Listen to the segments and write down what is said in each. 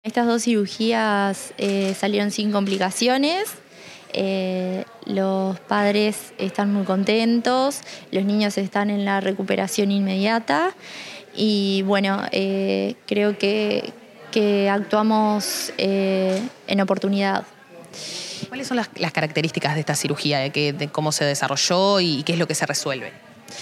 Estas dos cirugías salieron sin complicaciones. Los padres están muy contentos, los niños están en la recuperación inmediata y bueno, creo que actuamos en oportunidad. ¿Cuáles son las características de esta cirugía, de cómo se desarrolló y qué es lo que se resuelve?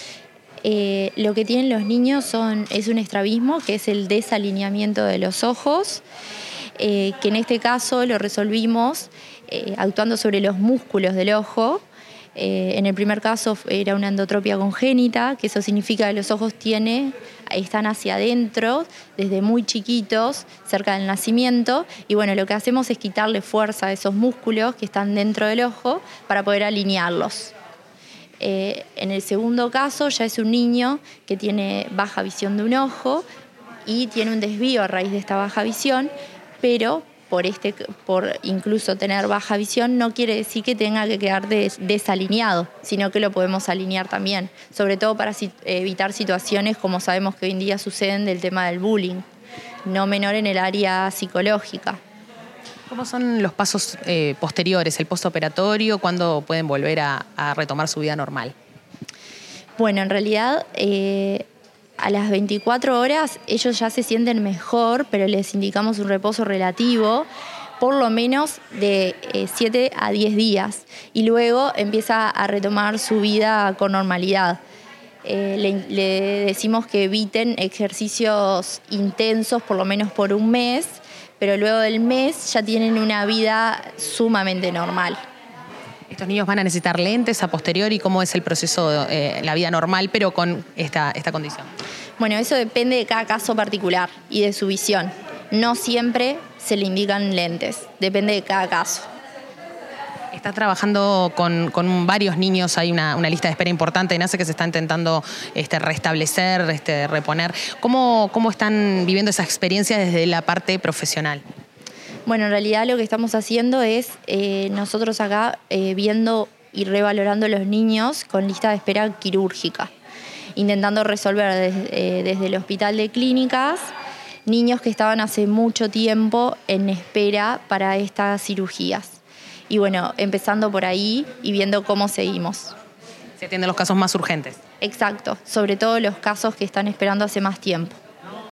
Lo que tienen los niños es un estrabismo, que es el desalineamiento de los ojos, que en este caso lo resolvimos actuando sobre los músculos del ojo. En el primer caso era una endotropia congénita, que eso significa que los ojos están hacia adentro desde muy chiquitos, cerca del nacimiento, y bueno, lo que hacemos es quitarle fuerza a esos músculos que están dentro del ojo para poder alinearlos. En el segundo caso ya es un niño que tiene baja visión de un ojo y tiene un desvío a raíz de esta baja visión, pero por incluso tener baja visión no quiere decir que tenga que quedar desalineado, sino que lo podemos alinear también, sobre todo para evitar situaciones como sabemos que hoy en día suceden del tema del bullying, no menor en el área psicológica. ¿Cómo son los pasos posteriores, el postoperatorio? ¿Cuándo pueden volver a retomar su vida normal? Bueno, en realidad a las 24 horas ellos ya se sienten mejor, pero les indicamos un reposo relativo, por lo menos de 7 a 10 días. Y luego empieza a retomar su vida con normalidad. Le decimos que eviten ejercicios intensos, por lo menos por un mes, pero luego del mes ya tienen una vida sumamente normal. ¿Estos niños van a necesitar lentes a posteriori? ¿Cómo es el proceso, la vida normal, pero con esta condición? Bueno, eso depende de cada caso particular y de su visión. No siempre se le indican lentes, depende de cada caso. Está trabajando con varios niños, hay una lista de espera importante en ACE que se está intentando restablecer, reponer. ¿Cómo están viviendo esa experiencia desde la parte profesional? Bueno, en realidad lo que estamos haciendo es nosotros acá viendo y revalorando los niños con lista de espera quirúrgica, intentando resolver desde el hospital de clínicas niños que estaban hace mucho tiempo en espera para estas cirugías. Y bueno, empezando por ahí y viendo cómo seguimos. Se atienden los casos más urgentes. Exacto, sobre todo los casos que están esperando hace más tiempo.